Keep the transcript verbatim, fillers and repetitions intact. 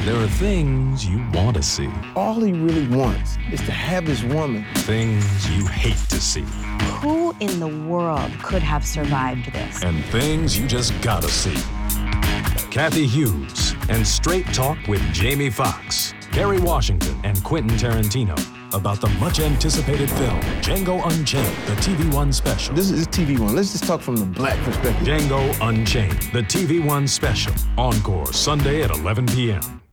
There are things you want to see. All he really wants is to have his woman. Things you hate to see. Who in the world could have survived this? And things you just gotta see. Kathy Hughes and Straight Talk with Jamie Foxx, Kerry Washington, and Quentin Tarantino about the much-anticipated film Django Unchained, the T V One special. This is T V One. Let's just talk from the black perspective. Django Unchained, the T V One special. Encore Sunday at eleven p.m.